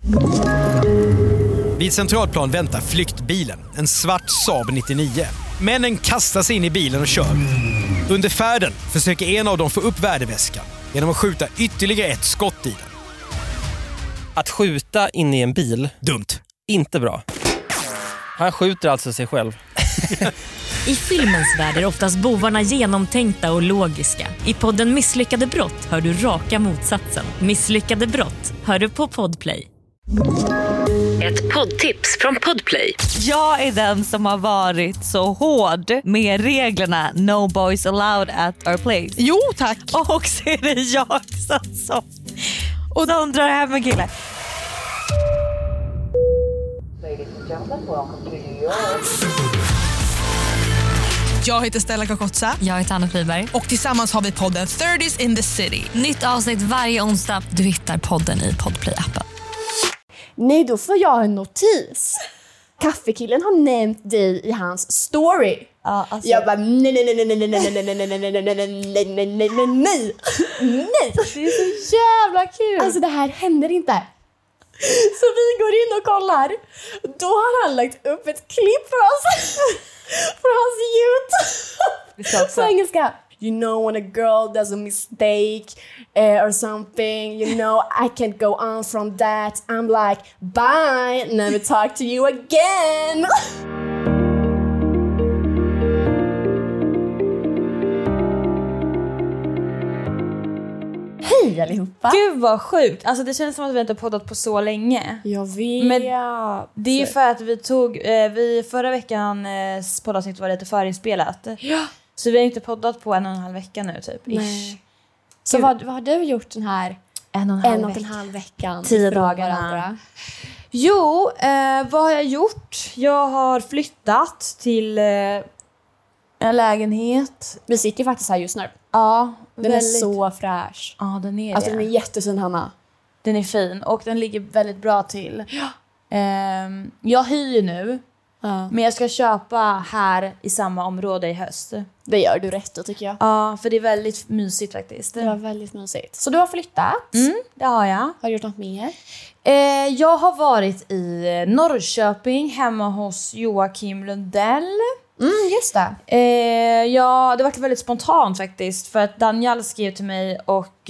Vid Centralplan väntar flyktbilen, en svart Saab 99. Männen kastar sig in i bilen och kör. Under färden försöker en av dem få upp värdeväskan genom att skjuta ytterligare ett skott i den. Att skjuta in i en bil, Dumt. inte bra. Han skjuter alltså sig själv. I filmens värld är oftast bovarna genomtänkta och logiska. I podden Misslyckade brott hör du raka motsatsen. Misslyckade brott hör du på Podplay. Ett poddtips från Podplay. Jag är den som har varit så hård med reglerna No boys allowed at our place. Jo, tack. Och så är det jag som och de drar hem en kille. Jag heter Stella Kakotsa. Jag heter Anna Friberg. Och tillsammans har vi podden 30s in the city. Nytt avsnitt varje onsdag. Du hittar podden i Podplay-appen. Nej, då får jag en notis. Kaffekillen har nämnt dig i hans story. Ja, alltså. Jag bara nej. Det är så jävla kul. Alltså det här händer inte. Så vi går in och kollar. Då har han lagt upp ett klipp för oss. För hans YouTube. På engelska. You know when a girl does a mistake or something, you know, I can't go on from that. I'm like, bye, never talk to you again. Hej allihopa. Gud vad sjukt. Alltså det känns som att vi inte har poddat på så länge. Jag vet. Men det är ju för att vi förra veckans poddavsnitt var lite förinspelat. Ja. Så vi har inte poddat på 1,5 vecka nu typ. Nej. Så vad har du gjort den här 1,5 veckan? 10 dagarna. Jo, vad har jag gjort? Jag har flyttat till en lägenhet. Vi sitter ju faktiskt här just nu. Ja, den är så fräsch. Ja, den är alltså det. Den är jättefin, Hanna. Den är fin och den ligger väldigt bra till. Ja. Jag hyr nu. Men jag ska köpa här i samma område i höst. Det gör du rätt då, tycker jag. Ja, för det är väldigt mysigt faktiskt. Det var väldigt mysigt. Så du har flyttat? Det har jag. Har du gjort något mer? Jag har varit i Norrköping hemma hos Joakim Lundell. Just det. Ja, det var väldigt spontant faktiskt. För att Daniel skrev till mig och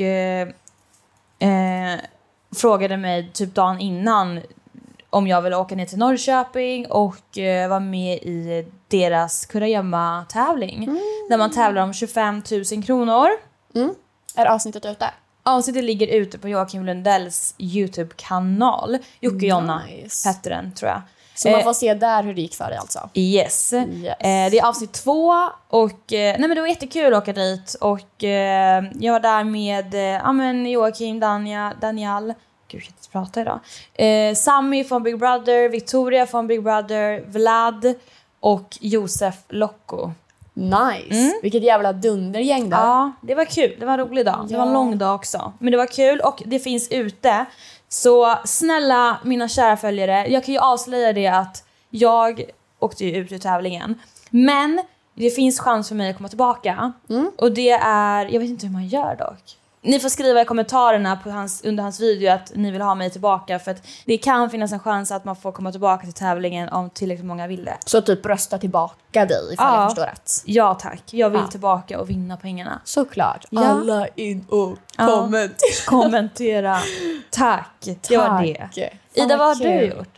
frågade mig typ dagen innan om jag ville åka ner till Norrköping och vara med i deras kurragömma-tävling. Där man tävlar om 25 000 kronor. Är avsnittet ute? Avsnittet ligger ute på Joakim Lundells YouTube-kanal. Jocke Jonna hette den, tror jag. Så man får se där hur det gick för dig alltså? Yes. Det är avsnitt 2 och nej, men det var jättekul att åka dit. Och jag var där med Joakim, Daniel. Gud, jag kan inte prata idag. Sami från Big Brother, Victoria från Big Brother, Vlad och Josef Locko. Nice. Vilket jävla dundergäng där. Ja, det var kul. Det var en rolig dag. Det var en lång dag också. Men det var kul och det finns ute. Så snälla mina kära följare, jag kan ju avslöja det att jag åkte ju ut ur tävlingen. Men det finns chans för mig att komma tillbaka. Och det är, jag vet inte hur man gör dock. Ni får skriva i kommentarerna på under hans video att ni vill ha mig tillbaka. För att det kan finnas en chans att man får komma tillbaka till tävlingen om tillräckligt många vill det. Så typ rösta tillbaka dig ifall jag förstår rätt. Ja tack, jag vill tillbaka och vinna pengarna. Såklart. Ja. Alla in och kommentera. Tack, det var det. Ida, vad har du gjort?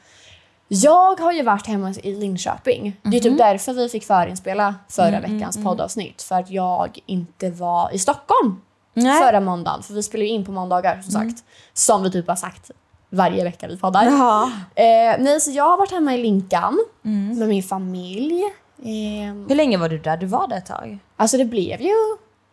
Jag har ju varit hemma i Linköping. Det är typ därför vi fick förinspela förra veckans poddavsnitt. För att jag inte var i Stockholm förra måndagen. För vi spelar ju in på måndagar som sagt. Som vi typ har sagt varje vecka vi poddar. Nej, så jag har varit hemma i Linkan med min familj. Hur länge var du där? Du var där ett tag. Alltså det blev ju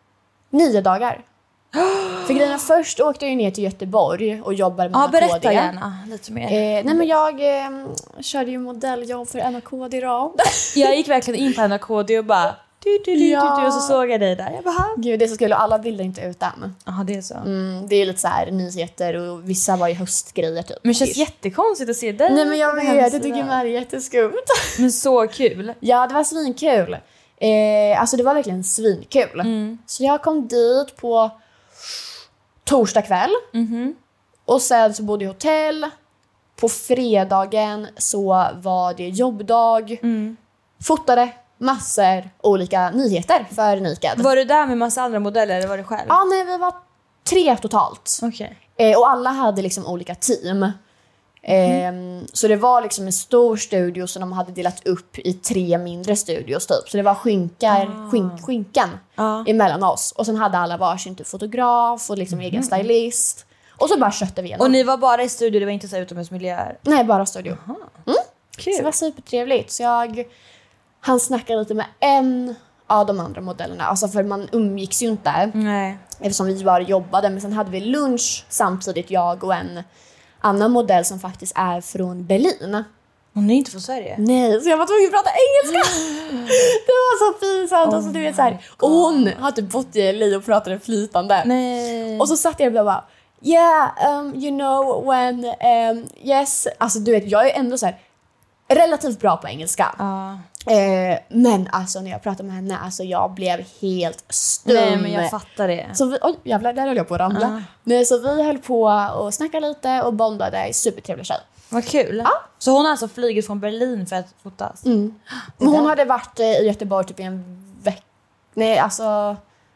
9 dagar. För grejerna, först åkte jag ju ner till Göteborg och jobbade med NAKD. Berätta gärna lite mer. Nej men jag körde ju modelljobb för NAKD idag. Jag gick verkligen in på NAKD och bara och så såg jag dig där. Jag bara, gud, det är så kul. Alla bilder inte ut än. Jaha, det är så. Det är lite så här nyheter och vissa var ju höstgrejer typ. Men det känns jättekonstigt att se dig. Nej men jag vet, jag tycker det är jätteskumt. Men så kul. Ja, det var svinkul. Alltså det var verkligen svinkul. Så jag kom dit på torsdag kväll. Och sen så bodde jag i hotell. på fredagen så var det jobbdag. Fotade massor olika nyheter för Naked. Var du där med massa andra modeller eller var du själv? Ja, nej, vi var 3 totalt. Okej. Och alla hade liksom olika team. Så det var liksom en stor studio som de hade delat upp i 3 mindre studios typ. Så det var skinkan emellan oss. Och sen hade alla varsin typ fotograf och liksom egen stylist. Och så bara köttade vi igenom. Och ni var bara i studio, det var inte så utomhusmiljöer? Nej, bara studio. Kul. Så det var supertrevligt. Så han snackade lite med en av de andra modellerna. Alltså för man umgicks ju inte. Nej. Eftersom vi bara jobbade. Men sen hade vi lunch samtidigt, jag och en annan modell som faktiskt är från Berlin. Hon är inte från Sverige? Nej, så jag var tvungen att prata engelska. Det var så pinsamt. Alltså, du vet, så här. Och hon hade bott i LA och pratade flytande. Nej. Och så satt jag och bara, yeah, you know when, yes. Alltså du vet, jag är ändå så här relativt bra på engelska. Men alltså när jag pratade med henne, alltså jag blev helt stum. Nej, men jag fattar det. Så vi, oj jävlar, där höll jag på att ramla. Nej, så vi höll på och snackade lite och bondade. Supertrevlig tjej. Vad kul. Ja. Så hon har alltså flugit från Berlin för att fotas? Men hon hade varit i Göteborg typ i en vecka. Nej, alltså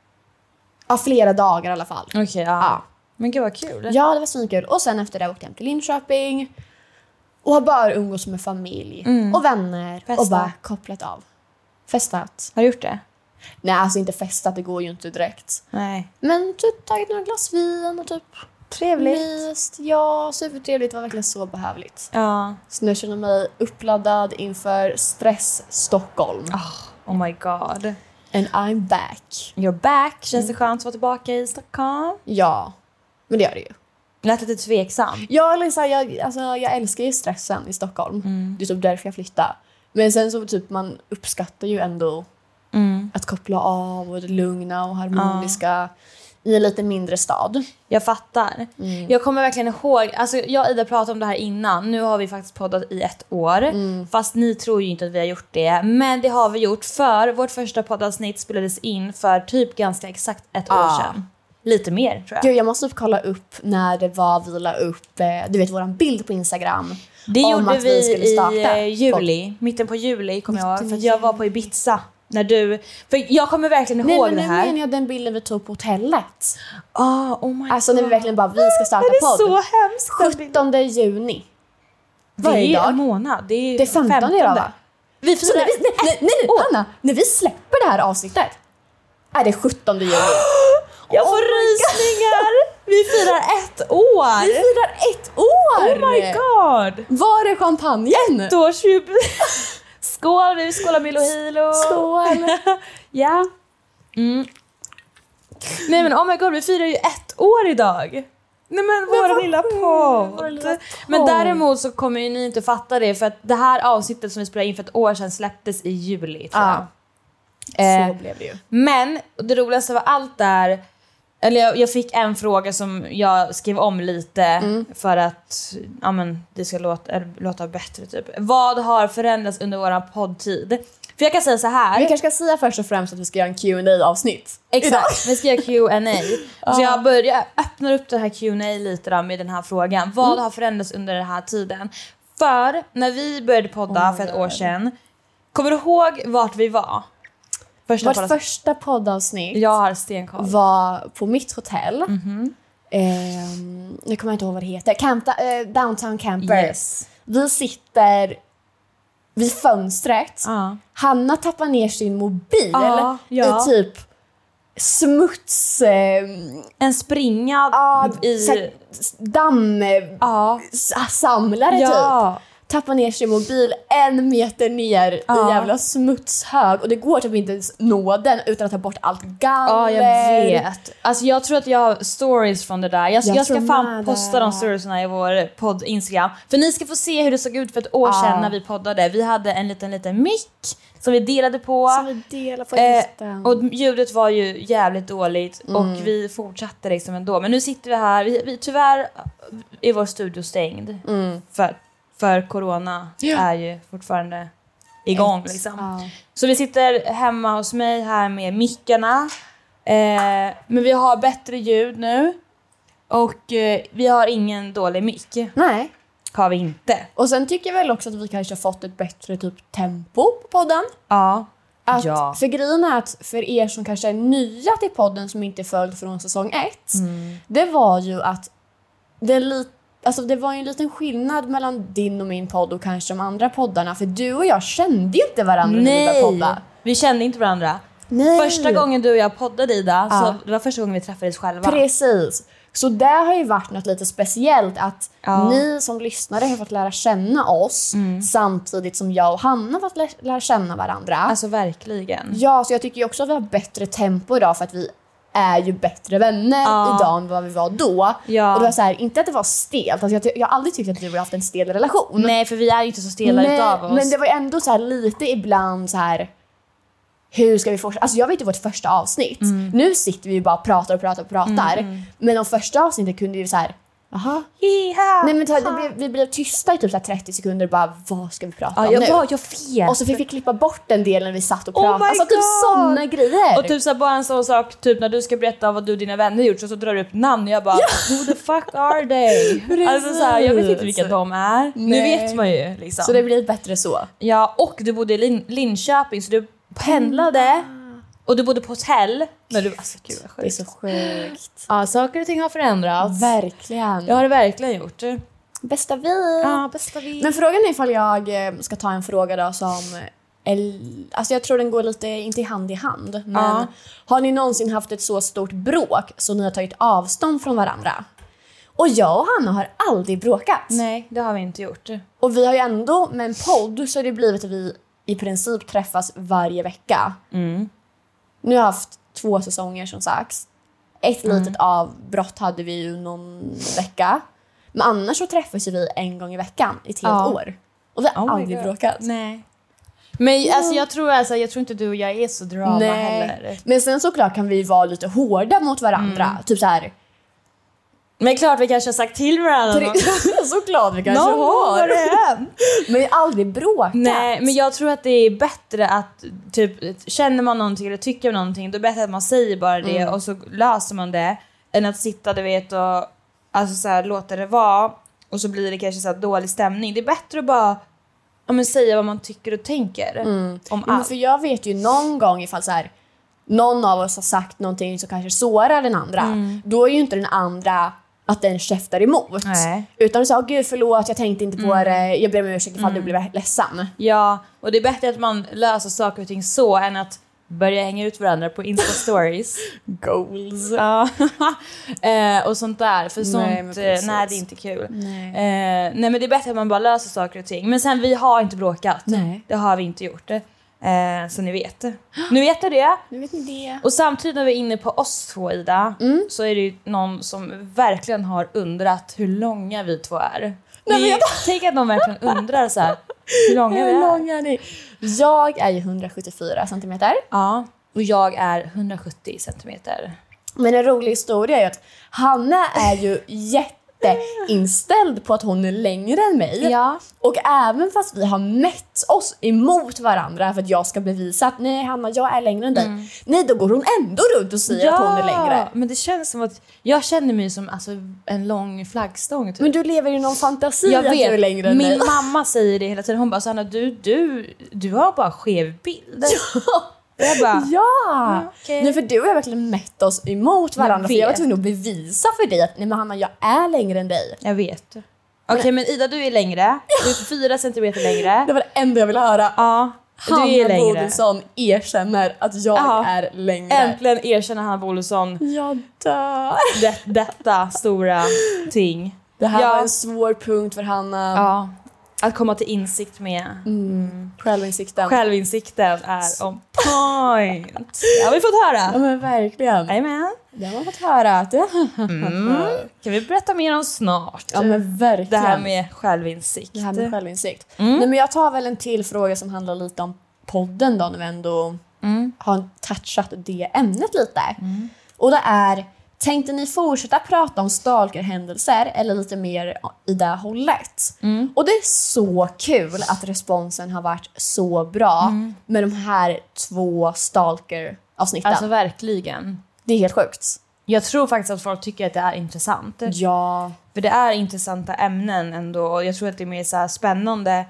flera dagar i alla fall. Okej, ja. Men gud vad kul. Ja, det var svinkul. Och sen efter det åkte jag hem till Linköping. Och har bara umgås med familj och vänner. Festat. Och bara kopplat av. Festat. Har du gjort det? Nej, alltså inte festat, det går ju inte direkt. Nej. Men typ tagit några glas vin och typ Trevligt. myst. Ja, supertrevligt. Det var verkligen så behövligt. Ja. Så nu känner jag mig uppladdad inför stress Stockholm. Oh my god. And I'm back. You're back. Känns det skönt att vara tillbaka i Stockholm? Ja, men det gör det ju. Lät lite tveksam. Ja, Lisa, jag älskar ju stressen i Stockholm. Det är typ därför jag flyttar. Men sen så typ man uppskattar ju ändå att koppla av och det lugna och harmoniska i en lite mindre stad. Jag fattar. Jag kommer verkligen ihåg, alltså jag och Ida pratade om det här innan. Nu har vi faktiskt poddat i 1 år. Fast ni tror ju inte att vi har gjort det. Men det har vi gjort, för vårt första poddavsnitt spelades in för typ ganska exakt 1 år sedan. Lite mer tror jag. Gud, jag måste kolla upp när det var vi la upp du vet våran bild på Instagram. Det gjorde att vi skulle starta i juli. Mitten på juli kommer jag ihåg. För att jag var på Ibiza. När du... För jag kommer verkligen ihåg det här. Nej, men nu menar jag den bilden vi tog på hotellet. Oh my God. Alltså när vi verkligen bara, vi ska starta podd. Det är så hemskt. 17 juni. Vad är idag? en månad? Det är 15 idag, va? Vi Så nej, Hanna. När vi släpper det här avsnittet är det 17 juni. Jag får rysningar. Vi firar 1 år. Vi firar 1 år. Oh my God. Var är champagnen? Skål, vi skålar med Lohilo. Skål. Ja. Nej men oh my God, vi firar ju 1 år idag. Nej men vår lilla podd. Men däremot så kommer ju ni inte fatta det. För att det här avsnittet som vi spelade in för 1 år sedan släpptes i juli tror jag. Så blev det ju. Men det roligaste var allt där. Eller jag fick en fråga som jag skrev om lite för att det ska låta bättre typ. Vad har förändrats under våran poddtid? För jag kan säga så här. Vi kanske ska säga först och främst att vi ska göra en Q&A-avsnitt. Exakt, vi ska göra Q&A. Så jag öppnar upp det här Q&A lite då med den här frågan. Vad har förändrats under den här tiden? För när vi började podda för 1 år sedan, kommer du ihåg vart vi var? Vårt första poddavsnitt jag har stenkoll. var på mitt hotell. Nu kommer jag inte ihåg vad det heter. Downtown Camper. Yes. Vi sitter vid fönstret. Hanna tappar ner sin mobil i typ smuts... en springa i... Dammsamlare typ. Tappar ner sin mobil 1 meter ner i jävla smutshög. Och det går typ inte ens nå den utan att ta bort allt galler. Ja, jag vet. Alltså jag tror att jag har stories från det där. Jag ska fan posta de storiesna i vår podd Instagram. För ni ska få se hur det såg ut för 1 år sedan när vi poddade. Vi hade en liten mick som vi delade på. Och ljudet var ju jävligt dåligt. Och vi fortsatte liksom ändå. Men nu sitter vi här. Vi tyvärr är vår studio stängd. För corona är ju fortfarande igång liksom. Så vi sitter hemma hos mig här med mickarna. Men vi har bättre ljud nu. Och vi har ingen dålig mick. Nej. har vi inte. Och sen tycker jag väl också att vi kanske har fått ett bättre typ tempo på podden. Ja. För grejen är att för er som kanske är nya till podden som inte följde från säsong 1, det var ju att det var ju en liten skillnad mellan din och min podd och kanske de andra poddarna. För du och jag kände ju inte varandra när vi började podda. Vi kände inte varandra. Nej. Första gången du och jag poddade, Ida, så det var första gången vi träffades själva. Precis. Så det har ju varit något lite speciellt att ni som lyssnare har fått lära känna oss samtidigt som jag och Hanna har fått lära känna varandra. Alltså verkligen. Ja, så jag tycker ju också att vi har bättre tempo idag för att vi är ju bättre vänner idag än vad vi var då. Ja. Och det var så här, inte att det var stelt. Alltså jag har aldrig tyckt att vi har haft en stel relation. Nej, för vi är ju inte så stela utav oss. Men det var ändå så här lite ibland så här. Hur ska vi fortsätta? Alltså jag vet ju vårt första avsnitt. Nu sitter vi ju bara och pratar. Men de första avsnitten kunde ju så här. Jaha. Nej men vi blev tysta i typ så här 30 sekunder. Bara, vad ska vi prata om nu? Jag vet. Och så fick vi klippa bort den delen när vi satt och pratade. Alltså typ sådana grejer. Och typ så bara en sån sak. Typ när du ska berätta vad du och dina vänner gjort. Så drar du upp namn. Och jag bara, who the fuck are they? Alltså så här, jag vet inte vilka de är. Nej. Nu vet man ju liksom. Så det blir bättre så. Ja, och du bodde i Linköping. Så du pendlade. Och du bodde på hotell. Men du, alltså, gud, det är så sjukt. Ja, saker och ting har förändrats. Verkligen. Jag har det verkligen gjort. Bästa vi. Ja, bästa vi. Men frågan är ifall jag ska ta en fråga då som... Alltså jag tror den går lite, inte hand i hand. Men har ni någonsin haft ett så stort bråk så ni har tagit avstånd från varandra? Och jag och Hanna har aldrig bråkat. Nej, det har vi inte gjort. Och vi har ju ändå med en podd så har det blivit att vi i princip träffas varje vecka. Nu har jag haft 2 säsonger som sagt. Ett litet avbrott hade vi ju någon vecka. Men annars så träffas vi en gång i veckan i ett helt år. Och vi har aldrig bråkat. Nej. Men alltså, jag tror inte du och jag är så drama heller. Men sen såklart kan vi vara lite hårda mot varandra. Typ så här. Men klart vi kanske har sagt till varandra. Såklart vi kanske har. Men vi har aldrig bråkat. Nej, men jag tror att det är bättre att typ, känner man någonting eller tycker någonting, då är det bättre att man säger bara det och så löser man det. Än att sitta, du vet, och alltså, så här, låta det vara. Och så blir det kanske så här, dålig stämning. Det är bättre att bara säga vad man tycker och tänker om allt. För jag vet ju någon gång ifall så här, någon av oss har sagt någonting som kanske sårar den andra. Då är ju inte den andra att den käftar emot. Nej. Utan så, gud förlåt, jag tänkte inte på det. Jag ber om ursäkt ifall du blev ledsen. Ja, och det är bättre att man löser saker och ting så än att börja hänga ut varandra på Insta-stories. Goals. Och sånt där. För sånt, nej, det är inte kul. Nej, men det är bättre att man bara löser saker och ting. Men sen, vi har inte bråkat. Nej. Det har vi inte gjort. Så ni vet. Nu vet ni det. Nu vet ni det. Och samtidigt när vi är inne på oss 2, Ida, så är det ju någon som verkligen har undrat hur långa vi 2 är. Tänk att någon verkligen undrar så här, hur långa vi är. Långa är ni? Jag är ju 174 centimeter. Ja, och jag är 170 centimeter. Men en rolig historia är att Hanna är ju inställd på att hon är längre än mig. Ja. Och även fast vi har mätt oss emot varandra för att jag ska bevisa att nej Hanna, jag är längre än dig. Nej, då går hon ändå runt och säger att hon är längre. Men det känns som att jag känner mig som en lång flaggstång. Typ. Men du lever ju någon fantasi att du är längre än mig. Min mamma säger det hela tiden. Hon bara, Sanna, du har bara skev bild. Ja. Jag bara, okay. Nej, för du och jag verkligen mätt oss emot varandra. För jag var tvungen att bevisa för dig att nej, men Hanna, jag är längre än dig. Jag vet. Okej, men Ida, du är längre. Du är 4 centimeter längre. Det var det enda jag ville höra. Ja, du är längre. Hanna Bodilsson erkänner att jag är längre. Äntligen erkänner Hanna Bodilsson. Jag dör. Detta stora ting. Det här var en svår punkt för Hanna. Ja. Att komma till insikt med Självinsikten är on point. Det har vi fått höra. Ja, men verkligen. Amen. Det har man fått höra. Kan vi berätta mer om snart? Ja, men verkligen. Det här med självinsikt. Nej, men jag tar väl en till fråga som handlar lite om podden då, när vi ändå har touchat det ämnet lite. Och det är, tänkte ni fortsätta prata om stalkerhändelser eller lite mer i det hållet? Och det är så kul att responsen har varit så bra med de här 2 stalker-avsnitten. Alltså verkligen. Det är helt sjukt. Jag tror faktiskt att folk tycker att det är intressant. Ja. För det är intressanta ämnen ändå. Och jag tror att det är mer så här spännande.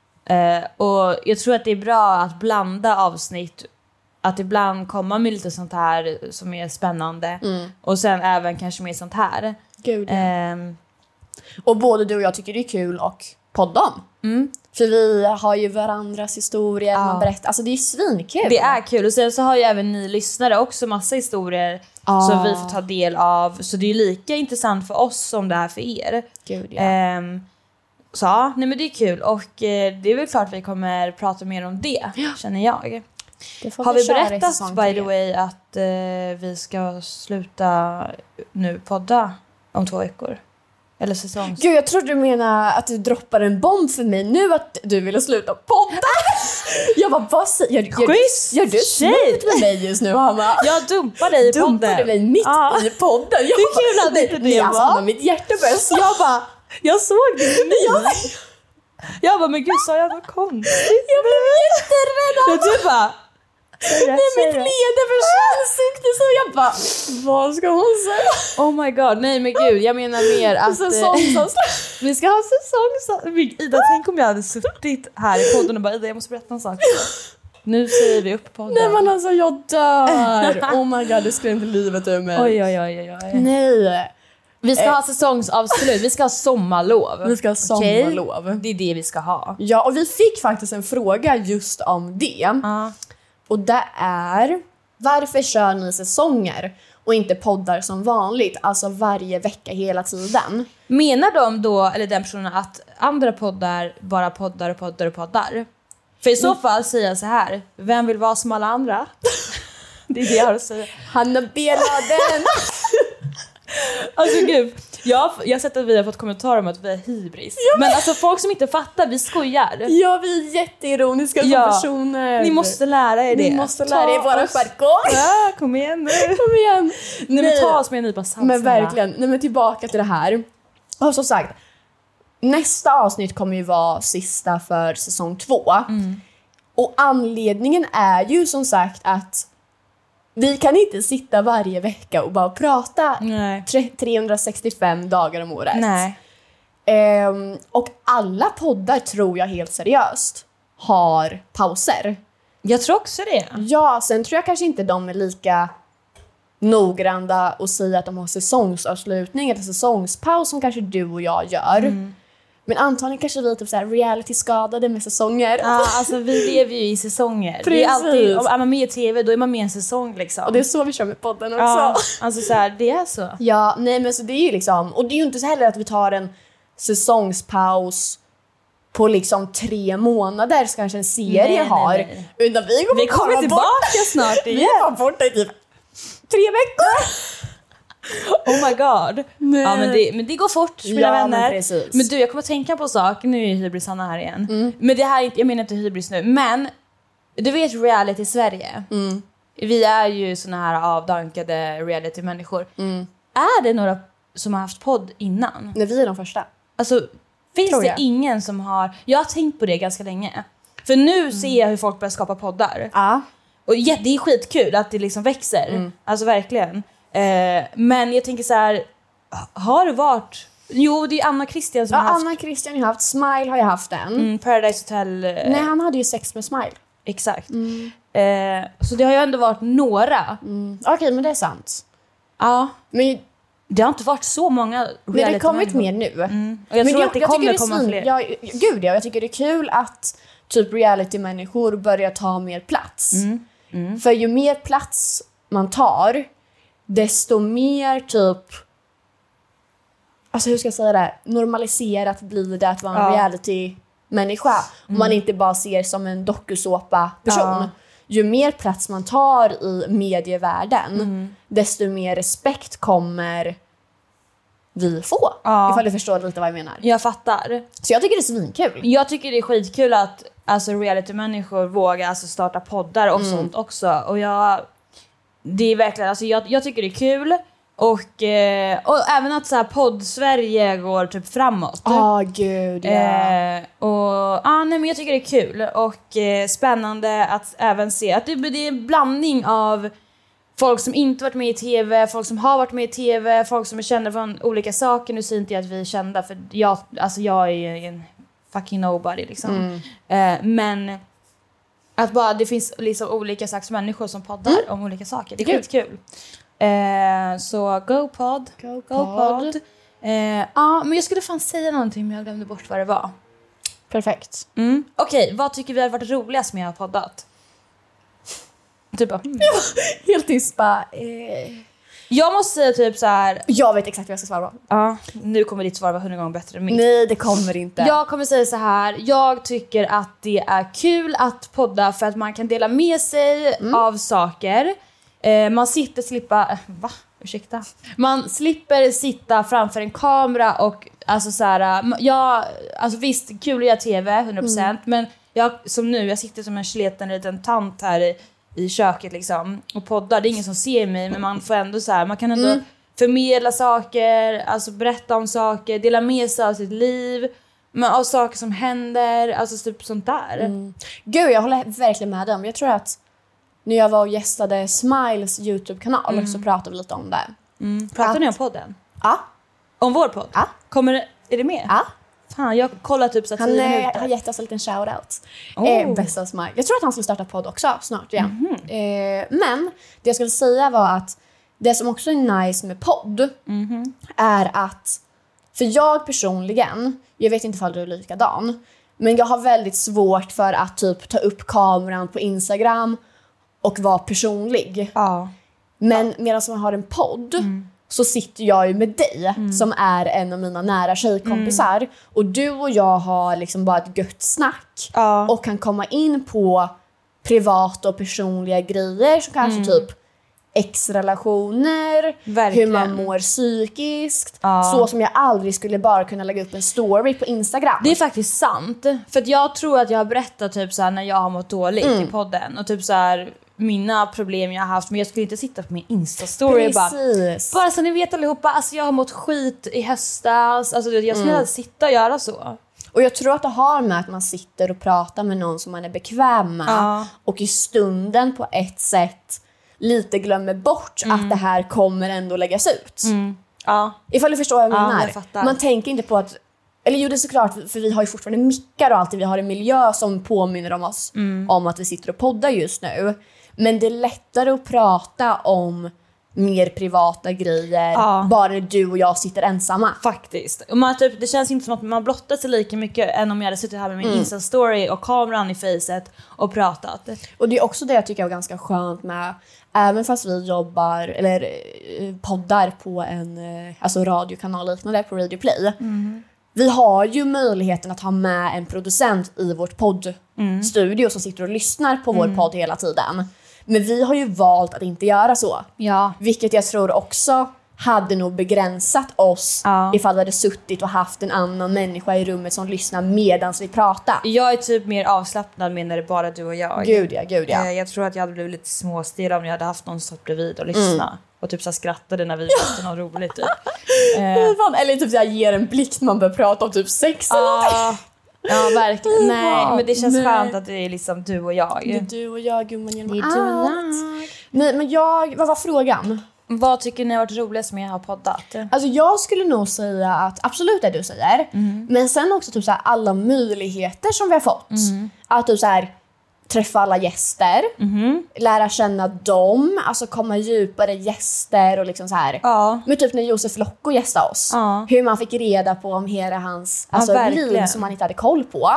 Och jag tror att det är bra att blanda avsnitt. Att ibland komma med lite sånt här som är spännande. Och sen även kanske mer sånt här. Gud, ja. Och både du och jag tycker det är kul och podda om. För vi har ju varandras historier. Man berättar. Alltså det är svinkul. Det är kul. Och sen så har ju även ni lyssnare också massa historier som vi får ta del av. Så det är lika intressant för oss som det är för er. Gud, ja. Så ja, nej men det är kul. Och det är väl klart att vi kommer prata mer om det, känner jag. Har vi berättat by the way att vi ska sluta nu podda om 2 veckor? Eller säsongs. Gud, jag trodde du menade att du droppar en bomb för mig nu att du ville sluta podda. Jag bara, vad säger du? Gör du slut med mig just nu, Hanna? Jag dumpar dig i podden. Dumpade mig mitt i podden. Det är kul att inte det alltså, Hanna, mitt hjärta började jag såg det. Jag bara, men gud, sa jag något konstigt? Jag blev jätterädd. Du bara... Mitt leende försvann så jag bara, vad ska hon säga? Oh my god, nej men gud, jag menar mer att vi ska ha säsongsavslut. Ida, tänk om jag hade suttit här i podden och bara, Ida, jag måste berätta en sak. Nu säger vi upp podden. Nej men alltså, jag dör. Oh my god, det skulle inte livet ur mig. Oj. Nej. Vi ska ha säsongsavslut, vi ska ha sommarlov. Vi ska ha sommarlov. Okay? Det är det vi ska ha. Ja, och vi fick faktiskt en fråga just om det. Och det är, varför kör ni säsonger och inte poddar som vanligt? Alltså varje vecka hela tiden. Menar de då, eller den personen, att andra poddar bara poddar? För i så fall säger jag så här, vem vill vara som alla andra? Det är det jag har att säga. Hanna B-laden. Alltså gud, jag har sett att vi har fått kommentarer om att vi är hybris. Men alltså folk som inte fattar, vi skojar. Ja, vi är jätteironiska som personer. Ni måste lära er det. Ni måste lära er våra jargong. Ja, kom igen nu. Kom igen. Nej, men ta oss med en nypa salt. Men verkligen, nej men tillbaka till det här. Och som sagt, nästa avsnitt kommer ju vara sista för säsong 2. Och anledningen är ju som sagt att vi kan inte sitta varje vecka och bara prata 365 dagar om året. Nej. Och alla poddar, tror jag helt seriöst, har pauser. Jag tror också det. Ja, sen tror jag kanske inte de är lika noggranna och säger att de har säsongsavslutning eller säsongspaus som kanske du och jag gör. Men antagligen kanske vi är typ så här reality-skadade med säsonger. Ja, alltså vi lever ju i säsonger. Precis. Det är alltid, om är man med i tv, då är man med i en säsong liksom. Och det är så vi kör med podden också. Ja, alltså så här, det är så. Ja, nej men så det är ju liksom, och det är ju inte så heller att vi tar en säsongspaus på liksom 3 månader så kanske en serie har. Nej. Utan vi kommer tillbaka snart igen. Vi var borta i typ 3 veckor. Oh my god. Nej. Ja, men det går fort, mina vänner. Men du, jag kommer att tänka på sak. Nu är hybris Anna här igen. Men det här, jag menar inte hybris nu. Men du vet reality i Sverige. Vi är ju såna här avdankade reality-människor. Är det några som har haft podd innan? Nej, vi är de första. Alltså, finns det ingen som har... Jag har tänkt på det ganska länge. För nu ser jag hur folk börjar skapa poddar. Och det är skitkul att det liksom växer. Alltså verkligen. Men jag tänker så här, har det varit... Jo, det är Anna Christian som har haft... Anna Christian har haft, Smile har jag haft en. Paradise Hotel... Nej, han hade ju sex med Smile. Exakt. Så det har ju ändå varit några. Okej, men det är sant. Ja. Men det har inte varit så många reality. det har kommit mer nu. Och jag tror att det kommer komma fler. Jag tycker det är kul att typ reality-människor börjar ta mer plats. För ju mer plats man tar, desto mer typ... Alltså hur ska jag säga det? Normaliserat blir det att vara en reality-människa. Om man inte bara ser som en dokusåpa-person. Ju mer plats man tar i medievärlden, desto mer respekt kommer vi få. Ifall du förstår lite vad jag menar. Jag fattar. Så jag tycker det är svinkul. Jag tycker det är skitkul att alltså, reality-människor vågar alltså, starta poddar och sånt också. Och det är verkligen, alltså, jag tycker det är kul. Och även att så här, podd-Sverige går typ framåt. Gud, nej, men jag tycker det är kul och spännande att även se att det är en blandning av folk som inte varit med i tv, folk som har varit med i tv, folk som är kända från olika saker. Nu säger inte jag att vi är kända, för jag är ju en fucking nobody liksom. Men att bara det finns liksom olika slags människor som poddar om olika saker. Det är skitkul. Så go pod. Go pod. Men jag skulle fan säga någonting, men jag glömde bort vad det var. Perfekt. Okej, vad tycker vi har varit roligast med att ha poddat? Typ Helt tyst bara... Jag måste säga typ så här. Jag vet exakt vad jag ska svara på. Ja, nu kommer ditt svar vara 100 gånger bättre än mitt. Nej, det kommer inte. Jag kommer säga så här. Jag tycker att det är kul att podda för att man kan dela med sig av saker. Man Man slipper sitta framför en kamera och alltså så här, visst kul att göra tv 100%, men jag sitter som en sleten liten tant här i köket liksom och poddar. Det är ingen som ser mig, men man får ändå så här, man kan ändå förmedla saker, alltså berätta om saker, dela med sig av sitt liv, av saker som händer, alltså typ sånt där. Gud, jag håller verkligen med dem. Jag tror att när jag var och gästade Smiles YouTube-kanal så pratade vi lite om det. Pratar ni om podden? Ja. Om vår podd? Ja. Är det med? Ja. Fan, jag kollar typ så 10 minuter. Han har gett oss en liten shoutout. Bästa Smile. Jag tror att han skulle starta podd också snart igen. Men det jag skulle säga var att det som också är nice med podd är att, för jag personligen, jag vet inte ifall du är likadan, men jag har väldigt svårt för att typ ta upp kameran på Instagram och vara personlig. Men medan man har en podd så sitter jag ju med dig som är en av mina nära tjejkompisar. Och du och jag har liksom bara ett gött snack. Och kan komma in på privata och personliga grejer som kanske typ ex-relationer, hur man mår psykiskt. Så som jag aldrig skulle bara kunna lägga upp en story på Instagram. Det är faktiskt sant. För att jag tror att jag har berättat typ så här, när jag har mått dåligt i podden. Och typ så här, mina problem jag har haft. Men jag skulle inte sitta på min Insta-story bara så ni vet allihopa, alltså jag har mått skit i höstas. Alltså jag skulle inte sitta och göra så. Och jag tror att det har med att man sitter och pratar med någon som man är bekväm med. Och i stunden på ett sätt lite glömmer bort att det här kommer ändå läggas ut. Ifall du förstår vad jag menar. Man tänker inte på att, eller jo, det är såklart, för vi har ju fortfarande mickar och allt. Vi har en miljö som påminner om oss om att vi sitter och poddar just nu. Men det är lättare att prata om mer privata grejer bara när du och jag sitter ensamma. Faktiskt. Och man, typ, det känns inte som att man blottar sig lika mycket än om jag hade suttit här med min Insta-story och kameran i facet och pratat. Och det är också det jag tycker är ganska skönt med, även fast vi jobbar eller poddar på en radiokanal liknande på Radio Play. Vi har ju möjligheten att ha med en producent i vårt poddstudio som sitter och lyssnar på vår podd hela tiden. Men vi har ju valt att inte göra så. Vilket jag tror också hade nog begränsat oss ifall vi hade suttit och haft en annan människa i rummet som lyssnar medan vi pratar. Jag är typ mer avslappnad med när det är bara du och jag. Gud ja. Jag tror att jag hade blivit lite småstil om jag hade haft någon stått bredvid och lyssna. Och typ så skrattade när vi pratade något roligt typ. Eller typ så här, ger en blick när man börjar prata om typ sex eller Ja, verkligen. Nej, men det känns skönt att det är liksom du och jag. Det är du och jag, gumman, genom det är du och jag. Nej, men vad var frågan? Vad tycker ni har varit roligast med att ha poddat? Alltså jag skulle nog säga att absolut det du säger. Men sen också typ så här, alla möjligheter som vi har fått. Att typ så här, träffa alla gäster, lära känna dem, alltså komma djupare gäster och liksom så här. Men typ när Josef Locko gästade oss, hur man fick reda på om hela hans liv som man inte hade koll på.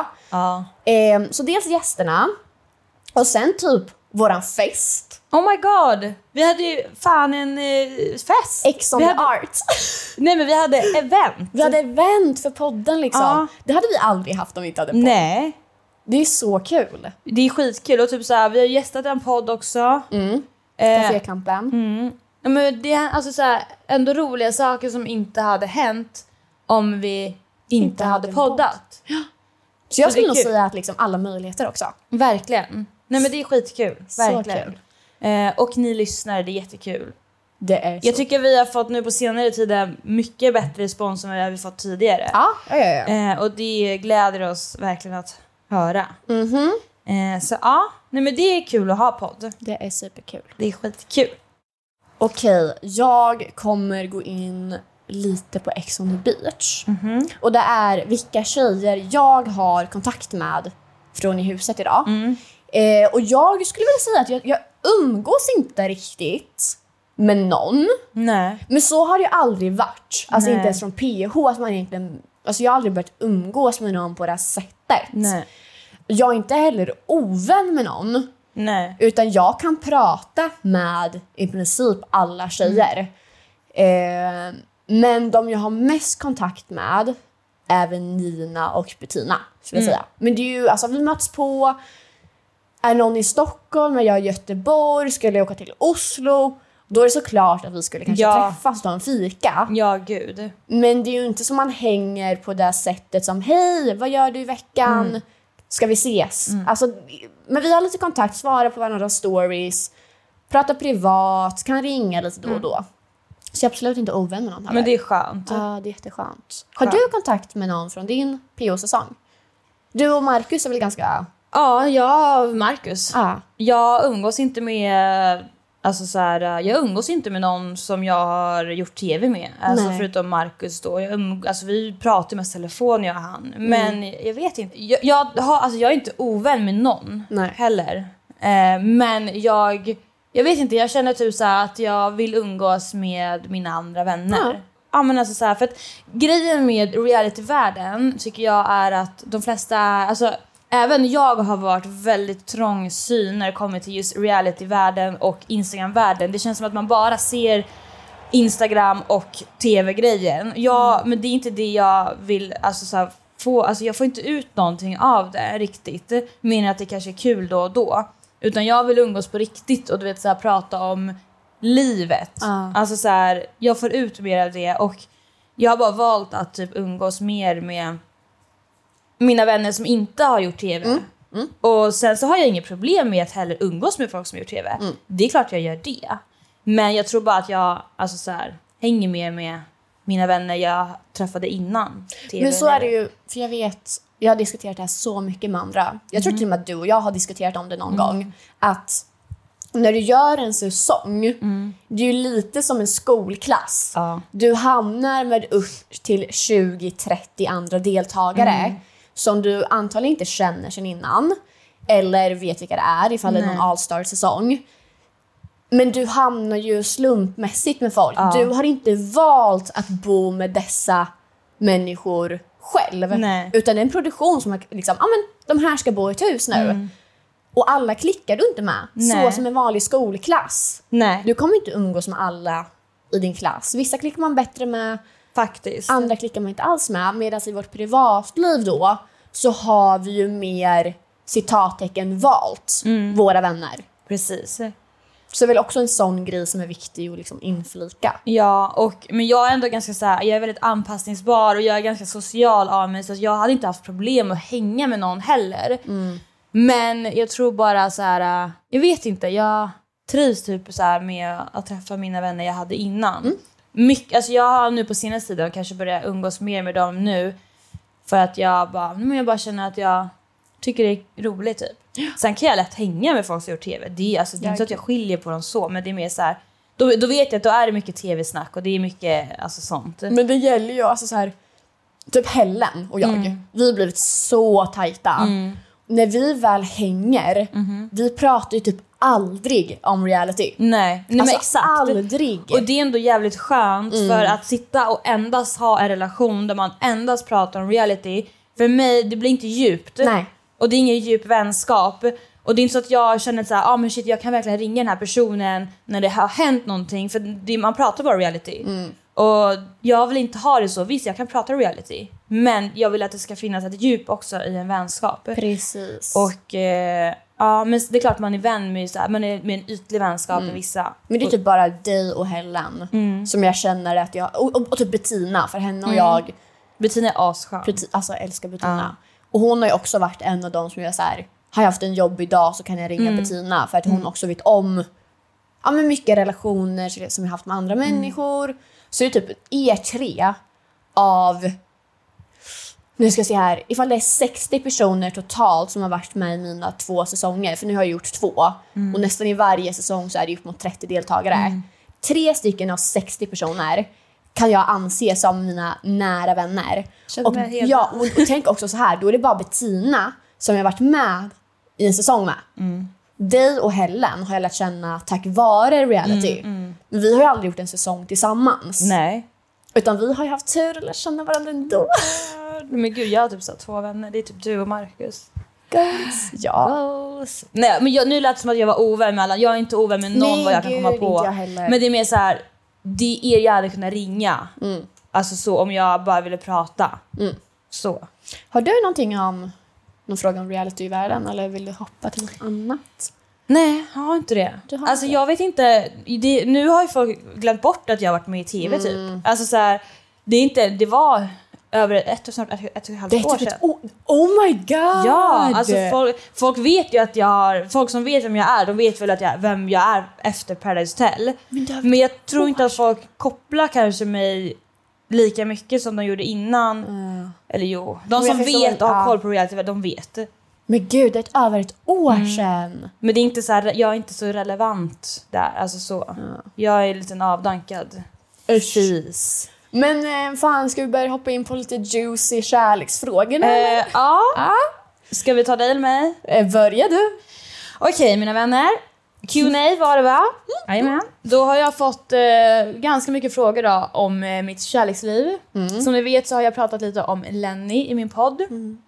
Så dels gästerna och sen typ våran fest. Oh my god, vi hade ju fan en fest. Ex on the art. Nej, men vi hade event. Vi hade event för podden liksom. Det hade vi aldrig haft om vi inte hade podd. Nej. Det är så kul. Det är skitkul och typ så här, vi har gästat en podd också. Cafékampen. Men det är alltså så här, ändå roliga saker som inte hade hänt om vi inte hade poddat. Så jag skulle nog säga att liksom alla möjligheter också. Verkligen. Nej, men det är skitkul. Verkligen. Så kul. Och ni lyssnar, det är jättekul. Det är jag tycker vi har fått nu på senare tid mycket bättre respons än vad vi har fått tidigare. Ja. Och det gläder oss verkligen att höra. Så nej, men det är kul att ha podd. Det är superkul. Det är skitkul. Okej, jag kommer gå in lite på Ex on the Beach. Och det är vilka tjejer jag har kontakt med från i huset idag. Och jag skulle vilja säga att jag umgås inte riktigt med någon. Nej. Men så har det ju aldrig varit. Alltså Nej. inte ens från PH. Att man egentligen, alltså jag har aldrig börjat umgås med någon på det här sättet. Nej. Jag är inte heller ovän med någon. Nej. Utan jag kan prata med i princip alla tjejer. Men de jag har mest kontakt med är väl Nina och Bettina, skulle jag säga. Men det är ju, alltså vi möts på, är någon i Stockholm, är jag i Göteborg, skulle jag åka till Oslo, då är det såklart att vi skulle kanske träffas och ta en fika. Ja, gud. Men det är ju inte som man hänger på det sättet som, hej, vad gör du i veckan? Ska vi ses? Alltså, men vi har lite kontakt, svarar på varandras stories, pratar privat, kan ringa lite då och då. Så jag är absolut inte ovän med någon heller. Men det är skönt. Ja, det är jätteskönt. Har du kontakt med någon från din PO-säsong? Du och Marcus är väl ganska... Ja, jag och Marcus. Ja. Jag umgås inte med... Alltså så här, jag umgås inte med någon som jag har gjort tv med. Alltså förutom Marcus då. Alltså vi pratar med telefon, jag och han. Men jag vet inte. Jag är inte ovän med någon heller. Men jag vet inte, jag känner typ så här att jag vill umgås med mina andra vänner. Ja, men alltså så här, för att grejen med realityvärlden tycker jag är att de flesta, alltså även jag har varit väldigt trångsynt när det kommer till just realityvärlden och Instagram-världen. Det känns som att man bara ser Instagram och tv-grejen. Ja, men det är inte det jag vill, alltså så här, få, alltså jag får inte ut någonting av det riktigt. Men att det kanske är kul då och då. Utan jag vill umgås på riktigt och du vet så här, prata om livet. Alltså så här, jag får ut mer av det och jag har bara valt att typ umgås mer med mina vänner som inte har gjort tv. Och sen så har jag inget problem med att heller umgås med folk som har gjort tv. Det är klart jag gör det. Men jag tror bara att jag alltså så här, hänger mer med mina vänner jag träffade innan TV. Men så är det ju, för jag har diskuterat det här så mycket med andra. Jag tror till och med att du och jag har diskuterat om det någon gång. Att när du gör en säsong, det är ju lite som en skolklass. Du hamnar med upp till 20-30 andra deltagare som du antagligen inte känner sedan innan. Eller vet vilka det är ifall det är någon all-star-säsong. Men du hamnar ju slumpmässigt med folk. Du har inte valt att bo med dessa människor själv. Utan det är en produktion som har liksom, men de här ska bo i ett hus nu. Och alla klickar du inte med. Så som en vanlig skolklass. Du kommer inte umgås med alla i din klass. Vissa klickar man bättre med. Faktiskt. Andra klickar man inte alls med. Medan i vårt privatliv då så har vi ju mer citattecken valt våra vänner. Precis. Så det är väl också en sån grej som är viktig att liksom inflika. Ja, men jag är ändå ganska så här, jag är väldigt anpassningsbar och jag är ganska social av mig, så jag hade inte haft problem att hänga med någon heller. Men jag tror bara så här, jag vet inte, jag trivs typ så här med att träffa mina vänner jag hade innan. Mycket, alltså jag har nu på senaste tiden kanske börjat umgås mer med dem nu för att jag bara känner att jag tycker det är roligt typ. Sen kan jag lätt hänga med folk som gjort tv. Det är inte så att jag skiljer på dem så, men det är mer så här, då vet jag att då är det mycket tv-snack och det är mycket alltså sånt. Men det gäller ju alltså så här, typ Helen och jag. Vi har blivit så tajta. När vi väl hänger, vi pratar ju typ aldrig om reality. Nej alltså, men exakt. Aldrig. Och det är ändå jävligt skönt för att sitta och endast ha en relation där man endast pratar om reality. För mig, det blir inte djupt. Nej. Och det är ingen djup vänskap. Och det är inte så att jag känner så här, men shit, jag kan verkligen ringa den här personen när det har hänt någonting. För man pratar bara reality. Och jag vill inte ha det så. Visst, jag kan prata reality. Men jag vill att det ska finnas ett djup också i en vänskap. Precis. Och men det är klart man är vän med, så här, man är med en ytlig vänskap med vissa. Men det är typ bara dig och Helen som jag känner att jag... Och typ Bettina, för henne och jag... Bettina är asskön. Alltså, jag älskar Bettina. Och hon har ju också varit en av dem som jag så här, har jag haft en jobb idag så kan jag ringa Bettina. För att hon också vet om men mycket relationer som jag haft med andra människor. Så det är typ E3 av... Nu ska jag se här. Ifall det är 60 personer totalt som har varit med i mina 2 säsonger. För nu har jag gjort 2. Och nästan i varje säsong så är det upp mot 30 deltagare. 3 stycken av 60 personer kan jag anse som mina nära vänner. Och, och tänk också så här, då är det bara Bettina som jag varit med i en säsong med. Dig och Helen har jag lärt känna tack vare reality. Men vi har ju aldrig gjort en säsong tillsammans. Nej. Utan vi har ju haft tur att lära känna varandra ändå. Men gud, jag har typ så 2 vänner. Det är typ du och Marcus. Ja. Nej, men nu lät det som att jag var ovän med alla. Jag är inte ovän med någon vad jag kan komma på. Men det är mer så här, det är er jag hade kunnat ringa. Alltså så, om jag bara ville prata. Så. Har du någon fråga om reality i världen? Eller vill du hoppa till något annat? Nej, jag har inte det. Alltså jag vet inte. Nu har ju folk glömt bort att jag har varit med i tv typ. Alltså så här, det var över snart ett och ett halvt år sedan. Oh my god! Ja, alltså folk vet ju att jag har... Folk som vet vem jag är, de vet väl att vem jag är efter Paradise Hotel. Men jag tror inte att folk kopplar kanske mig lika mycket som de gjorde innan. Eller jo, de som vet och har koll på reality, de vet. Men gud, det är över ett år sedan. Men det är inte så här, jag är inte så relevant där, alltså så. Jag är lite avdankad. Precis. Men fan, ska vi börja hoppa in på lite juicy kärleksfrågor nu? Ja. Ska vi ta dig eller mig? Börja du. Okej, mina vänner. Q&A var det, va? Jajamän. Då har jag fått ganska mycket frågor då om mitt kärleksliv. Som ni vet så har jag pratat lite om Lenny i min podd.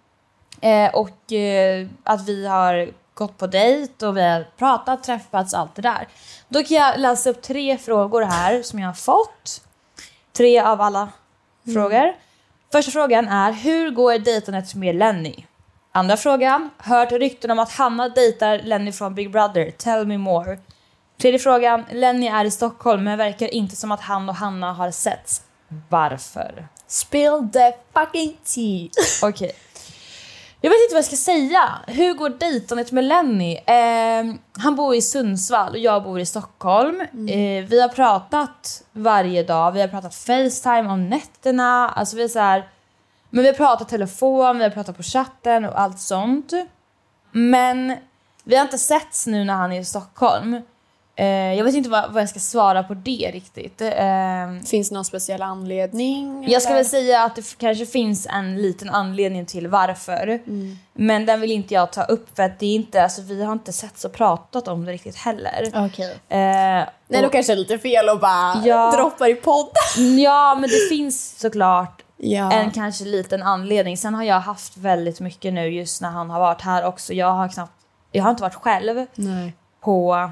Och att vi har gått på dejt och vi har pratat, träffats, allt det där. Då kan jag läsa upp 3 frågor här som jag har fått. 3 av alla frågor. Första frågan är, hur går dejtandet med Lenny? Andra frågan, hört rykten om att Hanna dejtar Lenny från Big Brother. Tell me more. Tredje frågan, Lenny är i Stockholm men verkar inte som att han och Hanna har setts. Varför? Spill the fucking tea. Okej. Jag vet inte vad jag ska säga. Hur går dejtandet med Lenny? Han bor i Sundsvall och jag bor i Stockholm. Vi har pratat varje dag. Vi har pratat FaceTime om nätterna. Alltså vi är så här, men vi har pratat telefon, vi har pratat på chatten och allt sånt. Men vi har inte setts nu när han är i Stockholm. Jag vet inte vad jag ska svara på det riktigt. Finns det någon speciell anledning? Jag ska väl säga att det kanske finns en liten anledning till varför. Men den vill inte jag ta upp för att det är inte, alltså, vi har inte sett och pratat om det riktigt heller. Okej. Nej, då kanske är lite fel och bara droppar i podd. Ja, men det finns såklart en kanske liten anledning. Sen har jag haft väldigt mycket nu just när han har varit här också. Jag har inte varit själv på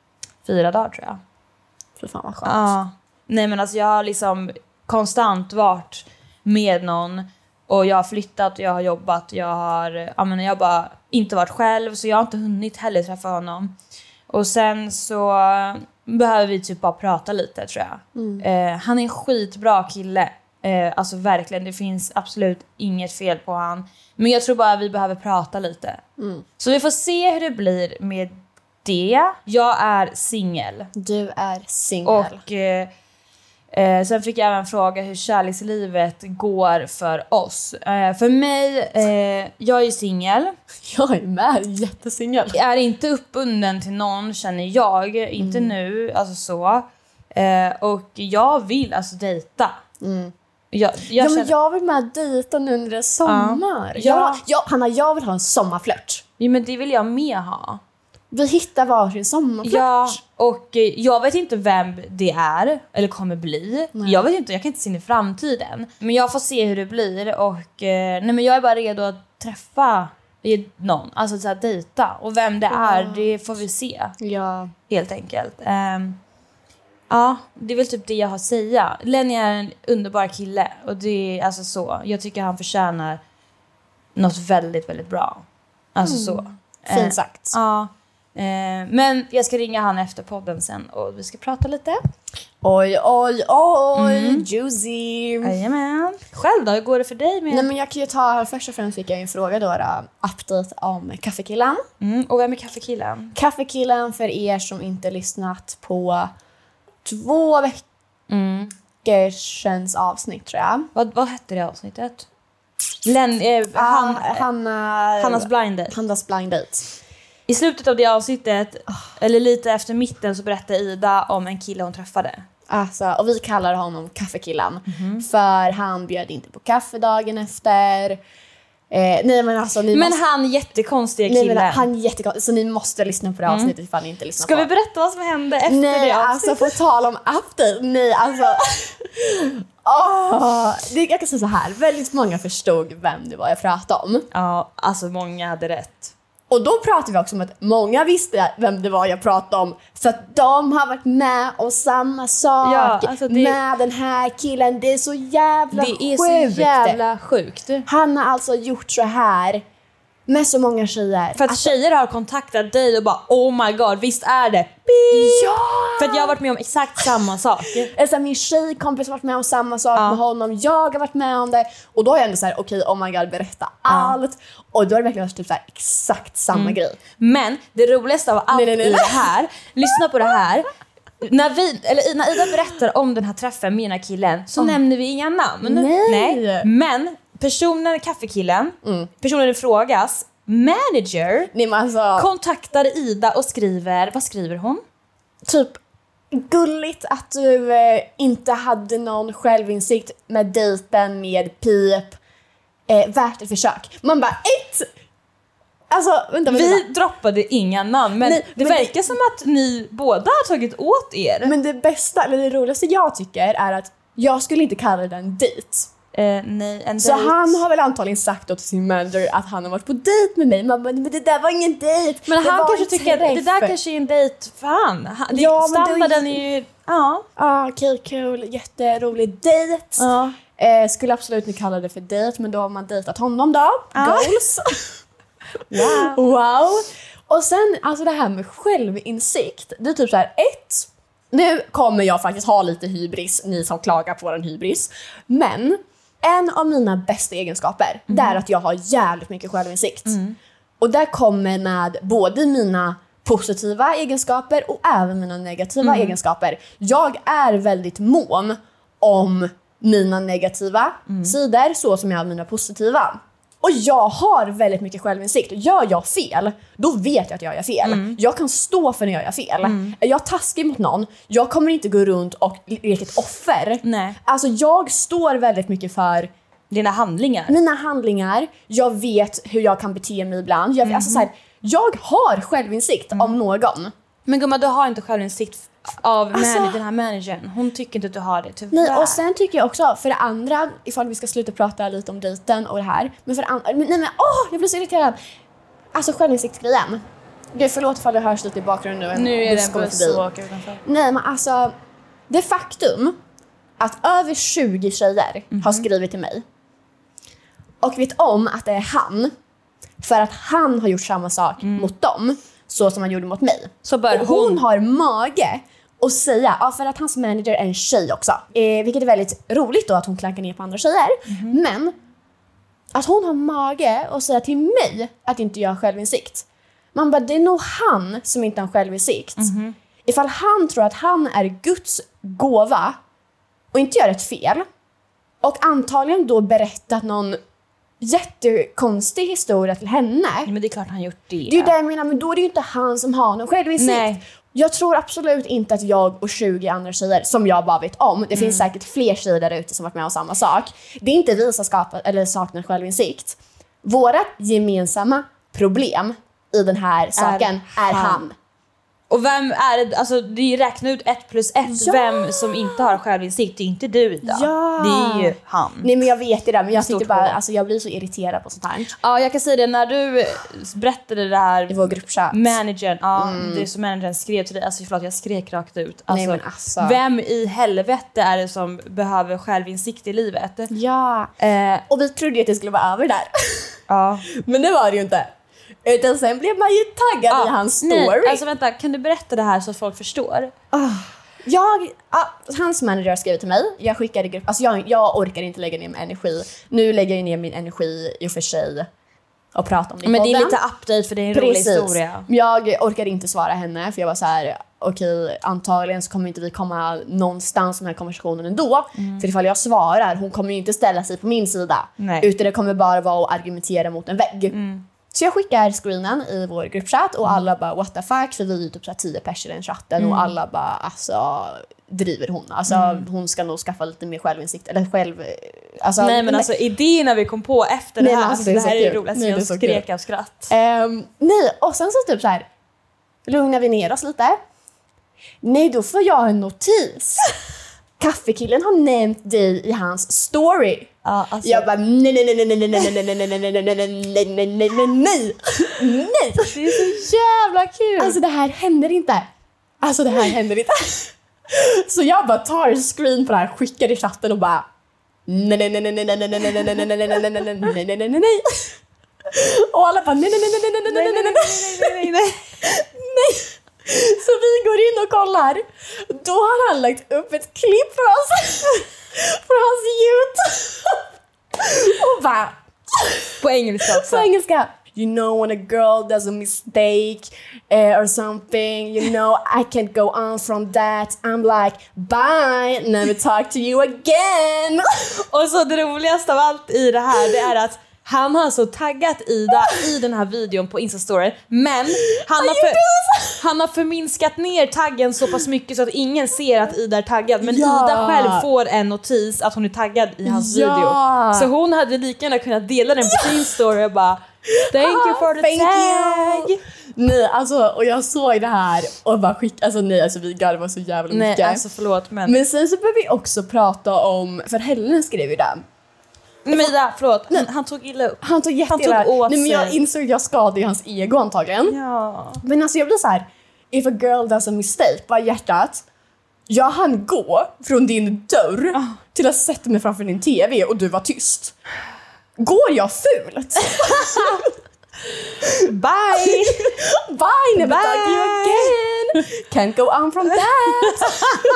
4 dagar tror jag. För fan vad skönt. Nej men alltså jag har liksom konstant varit med någon. Och jag har flyttat och jag har jobbat. Jag har bara inte varit själv. Så jag har inte hunnit heller träffa honom. Och sen så behöver vi typ bara prata lite tror jag. Han är en skitbra kille. Alltså verkligen, det finns absolut inget fel på han. Men jag tror bara att vi behöver prata lite. Så vi får se hur det blir med det. Jag är singel. Du är singel. Och sen fick jag även fråga hur kärlekslivet går för oss. För mig, jag är singel. Jag är med, jättesingel. Jag är inte uppbunden till någon, känner jag. Inte nu, alltså så. Och jag vill alltså dejta. Men jag vill med dejta nu under sommar. Hanna, jag vill ha en sommarflört. Ja, men det vill jag med ha. Vi hittar varsin sommarflört. Ja, och jag vet inte vem det är eller kommer bli. Jag vet inte, jag kan inte se in i framtiden. Men jag får se hur det blir och men jag är bara redo att träffa någon, alltså så här, dejta. Och vem det är, det får vi se. Ja, helt enkelt. Ja, det är väl typ det jag har att säga. Lenny är en underbar kille och det är alltså så. Jag tycker han förtjänar något väldigt, väldigt bra. Alltså så. Fint sagt. Ja. Men jag ska ringa han efter podden sen och vi ska prata lite. Oj, juicy. Jajamän. Själv då, hur går det för dig med? Nej, men jag kan ju ta, först och främst fick jag en fråga då, update om Kaffekillen. Och vem är Kaffekillen? Kaffekillen, för er som inte lyssnat på 2 veckors avsnitt tror jag. Vad hette det avsnittet? Hannas blind date. Hannas blind date. I slutet av det avsnittet, eller lite efter mitten, så berättar Ida om en kille hon träffade. Alltså, och vi kallar honom kaffekillen. För han bjöd inte på kaffe dagen efter. Nej, men alltså, han jättekonstiga killen. Han är jättekonstig. Så ni måste lyssna på det avsnittet ifall ni inte lyssnar. Ska vi berätta vad som hände efter det avsnittet? Alltså på tal om after. Nej, alltså. Jag kan säga så här. Väldigt många förstod vem det var jag pratade om. Ja, alltså många hade rätt. Och då pratade vi också om att många visste vem det var jag pratade om. För att de har varit med om samma sak. Ja, alltså med den här killen. Det är så jävla sjukt. Det är så jävla sjukt. Han har alltså gjort så här med så många tjejer. För att tjejer har kontaktat dig och bara, oh my god, visst är det? Ja! För att jag har varit med om exakt samma sak. Alltså, min tjejkompis har varit med om samma sak med honom. Jag har varit med om det. Och då är jag ändå så här, okej, oh my god, berätta allt. Och då är det verkligen typ så här, exakt samma grej. Men det roligaste av allt i det här, lyssna på det här. När Ida berättar om den här träffen med den här killen, så nämner vi inga namn. Nej. Men personen, kaffekillen, personen i frågas manager kontaktar Ida och skriver, vad skriver hon? Typ, gulligt att du inte hade någon självinsikt med dejten med pip. Värt ett försök. Man bara, Alltså, vi droppade inga namn, men det verkar som att ni båda har tagit åt er. Men det bästa, eller det roligaste jag tycker är att jag skulle inte kalla det en dejt. Nej, en så dejt. Han har väl antagligen sagt till sin manager att han har varit på dejt med mig. Man bara, men det där var ingen dejt. Men han kanske tycker att det där kanske är en dejt för han. Standarden är ju... Okej, cool. Jätterolig dejt. Skulle absolut inte kalla det för dejt, men då har man dejtat honom då. Goals. Wow. Och sen, alltså det här med självinsikt. Det är typ så här, nu kommer jag faktiskt ha lite hybris, ni som klagar på den hybris. Men en av mina bästa egenskaper, det är att jag har jävligt mycket självinsikt. Och det kommer med både mina positiva egenskaper och även mina negativa egenskaper. Jag är väldigt mån om mina negativa sidor, så som jag har mina positiva. Och jag har väldigt mycket självinsikt. Gör jag fel, då vet jag att jag gör fel. Jag kan stå för när jag gör fel. Är jag taskig mot någon, jag kommer inte gå runt och leka ett offer. Nej. Alltså jag står väldigt mycket för dina handlingar. Mina handlingar. Jag vet hur jag kan bete mig ibland. Alltså så här, jag har självinsikt om någon. Men gumma, du har inte självinsikt av den här managern. Hon tycker inte att du har det, tyvärr. Nej, och sen tycker jag också, för det andra, ifall vi ska sluta prata lite om dejten och det här. Men för det andra, jag blir så irriterad. Alltså självinsiktsgrejen. Gud, förlåt ifall det hörs lite i bakgrunden nu. Nu är det en buss som åker utanför. Nej, men alltså, det faktum att över 20 tjejer har skrivit till mig och vet om att det är han, för att han har gjort samma sak mot dem, så som han gjorde mot mig. Så bör hon har mage att säga, för att hans manager är en tjej också. Vilket är väldigt roligt då att hon klankar ner på andra tjejer. Men att hon har mage att säga till mig att inte jag har självinsikt. Man bara, det är nog han som inte har självinsikt. Ifall han tror att han är Guds gåva och inte gör ett fel, och antagligen då berättat någon jättekonstig historia till henne. Men det är klart han gjort det. Det är det jag menar, men då är det ju inte han som har någon självinsikt. Nej. Jag tror absolut inte att jag och 20 andra tjejer, som jag bara vet om, det finns säkert fler tjejer där ute som varit med om samma sak. Det är inte vi som saknar självinsikt. Våra gemensamma problem i den här saken är han. Och vem är det? Alltså det räknar ut 1 + 1. Ja. Vem som inte har självinsikt, det är inte du idag. Ja. Det är ju han. Nej, men jag vet det där, men jag tyckte bara, alltså jag blir så irriterad på sånt här. Ja, jag kan säga det, när du berättade det här i vår gruppchat. Managern, det som managern skrev till dig, alltså förlåt, jag skrek rakt ut. Alltså, nej, men alltså. Vem i helvete är det som behöver självinsikt i livet? Ja. Och vi trodde ju att det skulle vara över där. Ja. Men det var det ju inte. Utan sen blev man ju taggad i hans story. Nej, alltså vänta, kan du berätta det här så att folk förstår? Hans manager skrev till mig. Jag skickade grupp. Alltså jag orkar inte lägga ner min energi. Nu lägger jag ner min energi i och för sig och prata om det. Men det är lite update, för det är en rolig historia. Jag orkade inte svara henne, för jag var så här: okej, antagligen så kommer inte vi komma någonstans med den här konversationen ändå. För ifall jag svarar, hon kommer ju inte ställa sig på min sida. Nej. Utan det kommer bara vara att argumentera mot en vägg. Så jag skickar screenen i vår gruppchatt och alla bara what the fuck, för vi är ju typ så här 10 personer i den chatten och alla bara alltså driver hon. Alltså hon ska nog skaffa lite mer självinsikt eller själv alltså, nej men alltså idéerna vi kom på efter det här, alltså, det här är kul. roligt. Nej, jag så skrek kul. av skratt. Nej, och sen så typ så här lugnar vi ner oss lite. Nej, då får jag en notis. Kaffekillen har nämnt dig i hans story. Ja, alltså. Jag bara nej. Det är så jävla kul. Alltså det här händer inte. Så jag bara tar en screen på det här, skickar i chatten och bara nej. Och alla bara nej. Så vi går in och kollar. Då har han lagt upp ett klipp för oss från hans YouTube. Och bara på engelska också. på engelska. You know when a girl does a mistake or something, you know I can't go on from that. I'm like bye, never talk to you again. Och så det roligaste av allt i det här, det är att han har så taggat Ida i den här videon på Insta-story, men han har förminskat ner taggen så pass mycket så att ingen ser att Ida är taggad, men Ida själv får en notis att hon är taggad i hans video. Så hon hade lika gärna kunnat dela den på sin story och bara thank you for the tag. Nej, alltså, och jag såg det här och bara alltså vi garvar så jävla mycket. Nej, alltså förlåt, men sen så behöver vi också prata om, för Helen skrev ju det. Men Ida, förlåt, han tog illa upp. Han tog jätteilla. Nej, men jag insåg att jag skadade hans ego antagligen. Ja. Men alltså jag blir så här: if a girl does a mistake, bara hjärtat. Jag hann gå från din dörr till att sätta mig framför din tv och du var tyst. Går jag fult? Bye! Bye, never talk to you again. Can't go on from that.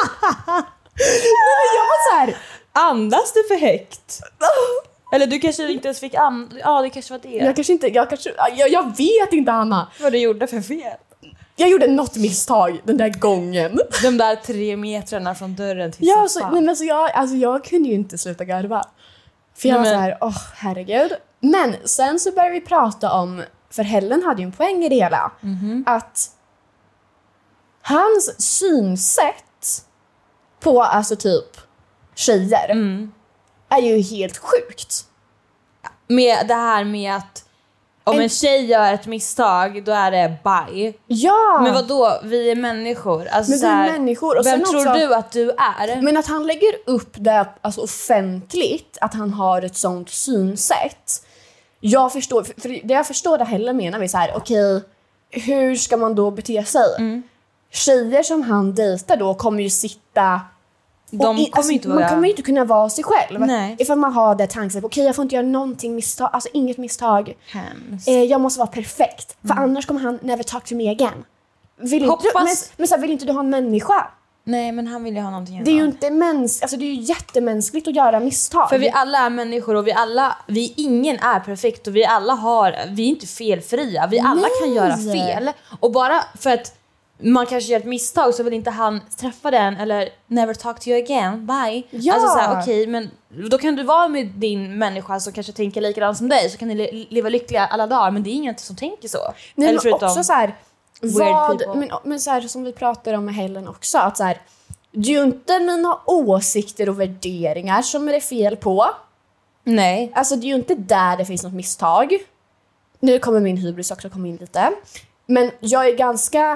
Nej, jag var så här: andas du för högt? Eller du kanske inte ens fick ja, det kanske var det. Jag vet inte, Hanna. Vad du gjorde för fel. Jag gjorde något misstag den där gången. De där 3 metrarna från dörren till soffan. Jag kunde ju inte sluta garva. För jag var så här, herregud. Men sen så började vi prata om, för Helen hade ju en poäng i det hela. Att hans synsätt på alltså typ tjejer är ju helt sjukt. Med det här med att om en tjej gör ett misstag, då är det bye. Ja. Men vadå? Vi är människor. Alltså, men vi är människor. Och vem sen tror också, du att du är? Men att han lägger upp det alltså offentligt, att han har ett sånt synsätt. Jag förstår, för det jag förstår det heller menar vi så här: okej, hur ska man då bete sig? Tjejer som han dejtar då kommer ju sitta... Man kommer ju inte kunna vara sig själv. Nej. Ifall man har det tanken på okej, jag får inte göra någonting misstag, alltså inget misstag. Jag måste vara perfekt. För annars kommer han never talk to me again. Men så här, vill inte du ha en människa? Nej, men han vill ju ha någonting annat. Det är ju inte alltså det är ju jättemänskligt att göra misstag. För vi alla är människor och ingen är perfekt och vi är inte felfria. Vi alla kan göra fel. Och bara för att man kanske gör ett misstag så vill inte han träffa den eller never talk to you again, bye. Ja. Alltså såhär, okej, men då kan du vara med din människa som kanske tänker likadant som dig, så kan ni leva lyckliga alla dagar, men det är ingen som tänker så. Nej, eller men också så här, men så här som vi pratar om med Helen också, att så här, det är ju inte mina åsikter och värderingar som är det fel på. Nej. Alltså det är ju inte där det finns något misstag. Nu kommer min hybris också komma in lite. Men jag är ganska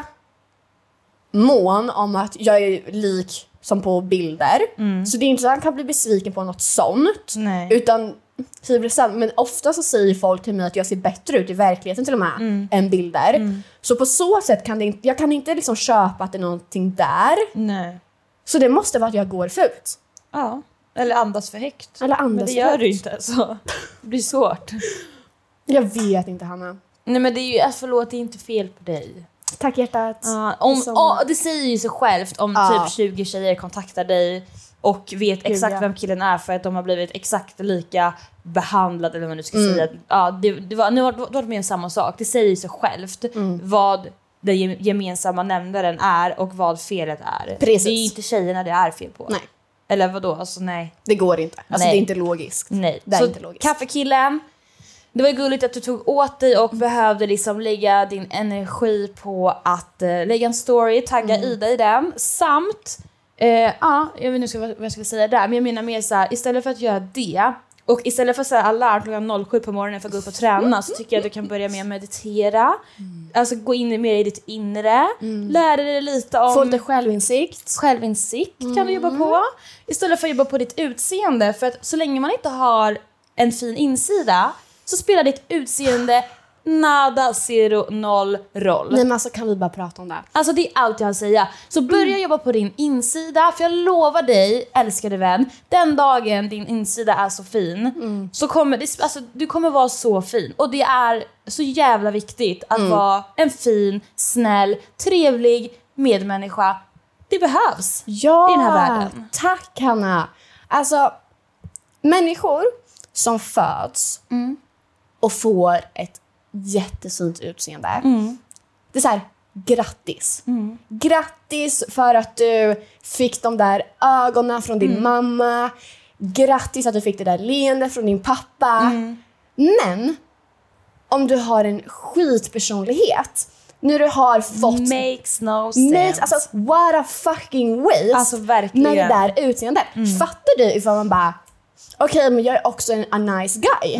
mån om att jag är lik som på bilder. Så det är inte så att han kan bli besviken på något sånt. Nej. Utan hybrisen. Men ofta så säger folk till mig att jag ser bättre ut i verkligheten till och med än bilder. Så på så sätt kan jag kan inte liksom köpa att det är någonting där. Nej. Så det måste vara att jag går fult. Ja. Eller andas för högt. Eller andas men det gör du inte, så det blir svårt. Jag vet inte, Hanna. Nej, men det är ju, förlåt, det är inte fel på dig. Tack hjärtat. Det säger ju sig självt om typ 20 tjejer kontaktar dig och vet exakt vem killen är för att de har blivit exakt lika behandlade, eller vad man nu ska säga. Ja, du har varit med om samma sak. Det säger ju sig självt vad den gemensamma nämnaren är och vad felet är. Precis. Det är ju inte tjejerna det är fel på. Nej. Eller vadå? Alltså nej. Det går inte. Alltså nej. det är inte logiskt. Nej. Det är så inte logiskt. Kaffekillen, det var gulligt att du tog åt dig och behövde liksom lägga din energi på att lägga en story, tagga Ida i den. Samt, jag vet inte vad jag ska säga där, men jag menar mer så här, istället för att göra det och istället för att säga alarm klockan 07 på morgonen för att gå upp och träna, så tycker jag att du kan börja med att meditera. Alltså gå in mer i ditt inre. Lära dig lite om... Få lite självinsikt. Självinsikt kan du jobba på. Istället för att jobba på ditt utseende. För att så länge man inte har en fin insida så spelar ditt utseende nada, zero, noll roll. Nej, men alltså kan vi bara prata om det? Alltså det är allt jag har att säga. Så börja jobba på din insida. För jag lovar dig, älskade vän, den dagen din insida är så fin så kommer det, alltså, du kommer vara så fin. Och det är så jävla viktigt att vara en fin, snäll, trevlig medmänniska. Det behövs i den här världen. Tack Hanna. Alltså, människor som föds och får ett jättefint utseende. Det är så här, grattis. Grattis för att du fick de där ögonen från din mamma. Grattis att du fick det där leende från din pappa. Men om du har en skitpersonlighet, när du har fått... Makes no sense. Alltså, what a fucking waste. Alltså verkligen. Med det där utseendet. Fattar du ifall man bara, okej, men jag är också a nice guy.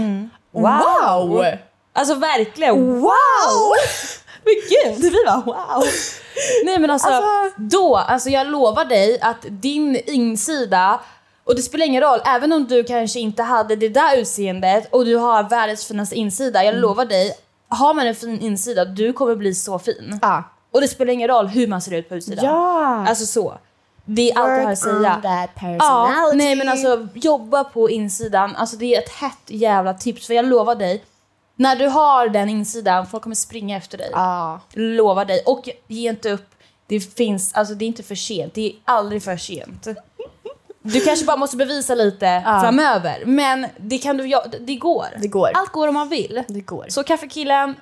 Wow! Alltså verkligen. Wow! Men gud, vi var wow. Nej men alltså jag lovar dig att din insida, och det spelar ingen roll, även om du kanske inte hade det där utseendet och du har världens finaste insida, jag lovar dig, har man en fin insida, du kommer bli så fin. Och det spelar ingen roll hur man ser ut på utsidan. Alltså så. Det är allt jag har att säga. Nej men alltså, jobba på insidan. Alltså det är ett hett jävla tips. För jag lovar dig, när du har den insidan, folk kommer springa efter dig. Lovar dig. Och ge inte upp. Det finns, alltså det är inte för sent. Det är aldrig för sent. Du kanske bara måste bevisa lite framöver. Men det kan du, det går. Det går. Allt går om man vill. Det går. Så kaffekillen,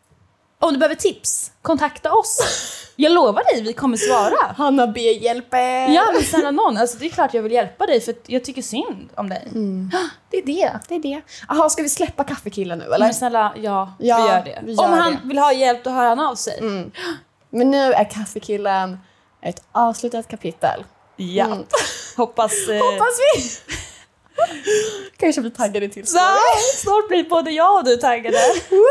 om du behöver tips, kontakta oss. Jag lovar dig, vi kommer svara. Hanna B, hjälper. Ja, men snälla någon. Alltså, det är klart jag vill hjälpa dig, för jag tycker synd om dig. Det är det. Jaha, ska vi släppa kaffekillen nu, eller? Men snälla, vi gör det. Om han vill ha hjälp, då hör han av sig. Men nu är kaffekillen ett avslutat kapitel. Ja. Hoppas vi. Kanske blir taggade till. Snart blir både jag och du taggade.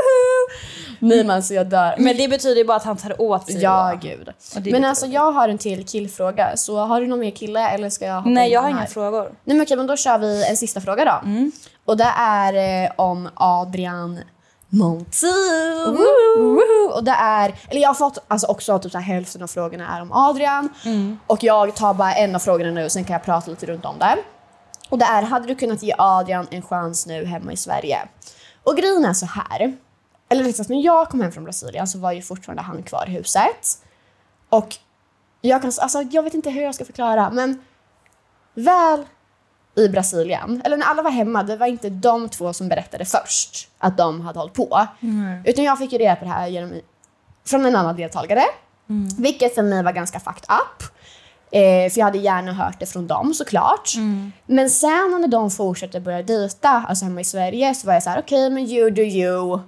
Nej men alltså jag dör. Men det betyder ju bara att han tar åt sig. Ja, gud. Men alltså jag har en till killfråga. Så har du någon mer kille eller ska jag hoppa in? Nej, jag har inga frågor. Nej men okej, men då kör vi en sista fråga då. Och det är om Adrian Montiel. Och det är, eller jag har fått alltså också typ så här, hälften av frågorna är om Adrian. Och jag tar bara en av frågorna nu, sen kan jag prata lite runt om det. Och det är, hade du kunnat ge Adrian en chans nu hemma i Sverige? Och grejen är så här. Eller liksom, när jag kom hem från Brasilien så var ju fortfarande han kvar i huset. Och jag vet inte hur jag ska förklara, men väl i Brasilien, eller när alla var hemma, det var inte de två som berättade först att de hade hållit på. Utan jag fick ju reda på det här från en annan deltagare. Vilket för mig var ganska fucked up. För jag hade gärna hört det från dem såklart. Men sen när de fortsatte börja dejta, alltså hemma i Sverige, så var jag så här: okej, men you do you.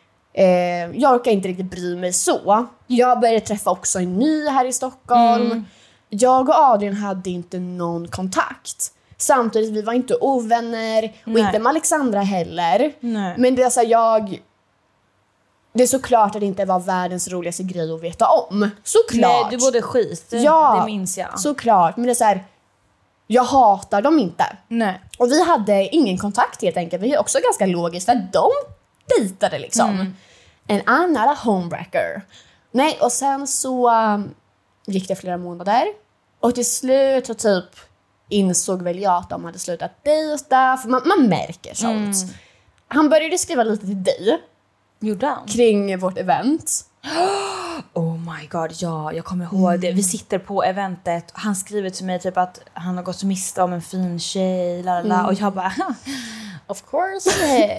Jag orkar inte riktigt bry mig så. Jag började träffa också en ny här i Stockholm. Jag och Adrian hade inte någon kontakt. Samtidigt, vi var inte ovänner. Och inte med Alexandra heller. Men det är så här, det är såklart att det inte var världens roligaste grej att veta om. Såklart. Nej, du borde skit. Det minns jag. Såklart. Men det är så här, jag hatar dem inte. Nej. Och vi hade ingen kontakt helt enkelt. Det är också ganska logiskt för att de dejtade liksom. And I'm not a homewrecker. Nej, och sen så gick det flera månader. Och till slut så typ insåg väl jag att de hade slutat dejta. För man märker sånt. Han började skriva lite till dig. Gjorde han? Kring vårt event. Oh my god, ja, jag kommer ihåg det. Vi sitter på eventet och han skriver till mig typ att han har gått miste om en fin tjej. Och jag bara, of course.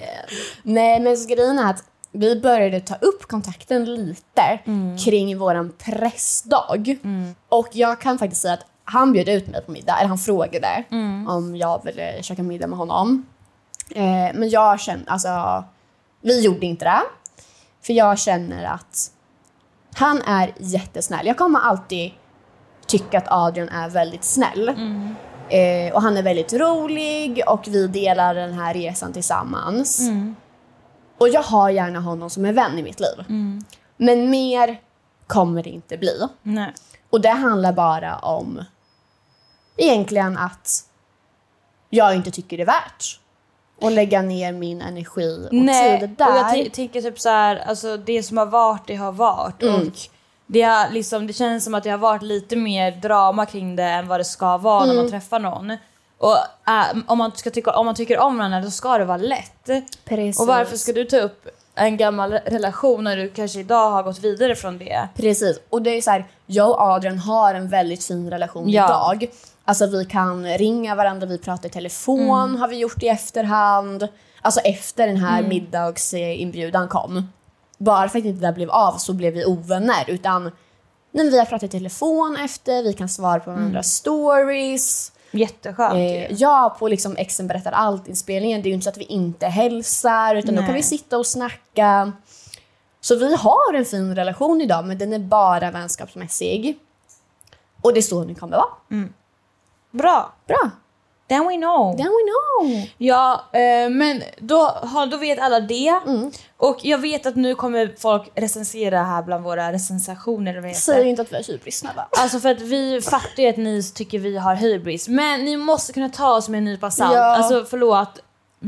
Nej, men grejen är att vi började ta upp kontakten lite kring våran pressdag. Och jag kan faktiskt säga att han bjöd ut mig på middag. Eller han frågade om jag ville käka middag med honom. Men jag kände, alltså, Vi gjorde inte det. För jag känner att han är jättesnäll. Jag kommer alltid tycka att Adrian är väldigt snäll. Och han är väldigt rolig. Och vi delar den här resan tillsammans. Och jag har gärna honom som en vän i mitt liv. Men mer kommer det inte bli. Nej. Och det handlar bara om egentligen att jag inte tycker det är värt att lägga ner min energi och tid där. Och jag tänker typ så här, alltså det som har varit, det har varit. Och det känns som att det har varit lite mer drama kring det än vad det ska vara när man träffar någon. Och om man tycker om varandra, då ska det vara lätt. Precis. Och varför ska du ta upp en gammal relation när du kanske idag har gått vidare från det? Precis. Och det är så här, jag och Adrian har en väldigt fin relation idag. Alltså vi kan ringa varandra, vi pratar i telefon, har vi gjort i efterhand. Alltså efter den här middagsinbjudan kom. Bara för att inte det blev av så blev vi ovänner. Utan när vi har pratat i telefon efter, vi kan svara på varandras stories. Jätteskönt. På liksom Exen berättar allt-inspelningen. Det är ju inte så att vi inte hälsar, utan då kan vi sitta och snacka. Så vi har en fin relation idag, men den är bara vänskapsmässig. Och det är så den kommer vara. Bra. Then we know. Ja, men då vet alla det. Och jag vet att nu kommer folk recensera här bland våra recensationer. Säg inte att vi är hybris, snälla. Alltså för att vi fattar ju att ni tycker vi har hybris. Men ni måste kunna ta oss med en nypa salt. Alltså förlåt.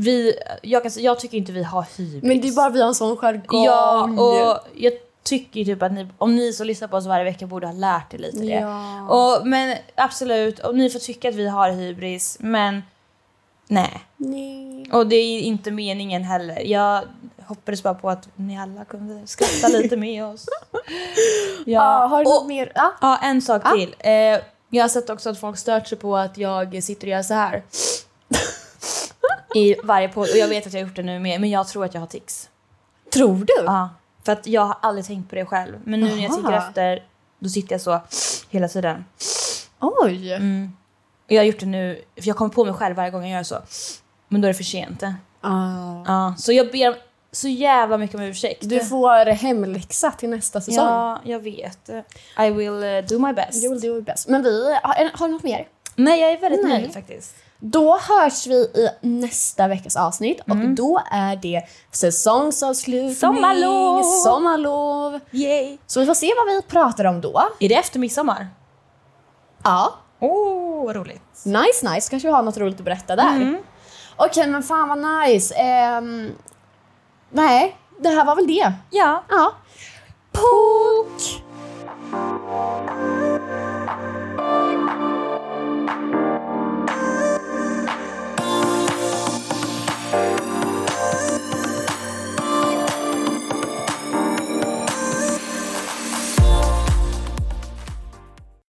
Jag tycker inte vi har hybris. Men det är bara vi har en sån jargong. Ja, och jag tycker typ att om ni som lyssnar på oss varje vecka borde ha lärt er lite det. Men absolut, och ni får tycka att vi har hybris, men nej. Och det är inte meningen heller. Jag hoppades bara på att ni alla kunde skratta lite med oss. Har du något mer? Ja, en sak till. Jag har sett också att folk stört sig på att jag sitter och gör så här i varje podd. Och jag vet att jag har gjort det nu med, men jag tror att jag har tics. Tror du? Ja. För att jag har aldrig tänkt på det själv. Men nu när jag tänker efter, då sitter jag så hela tiden. Oj. Och jag har gjort det nu, för jag kommer på mig själv varje gång jag gör så. Men då är det för sent. Så jag ber så jävla mycket om ursäkt. Du får hemläxa till nästa säsong. Ja, jag vet. I will do my best. You will do your best. Men har du något mer? Nej, jag är väldigt nöjd faktiskt. Då hörs vi i nästa veckas avsnitt. Och då är det säsongsavslutning. Sommarlov. Yay. Så vi får se vad vi pratar om då. Är det efter midsommar? Ja. Vad roligt. Nice. Kanske vi har något roligt att berätta där. Okej, men fan vad nice. Nej, det här var väl det. Ja. Pok!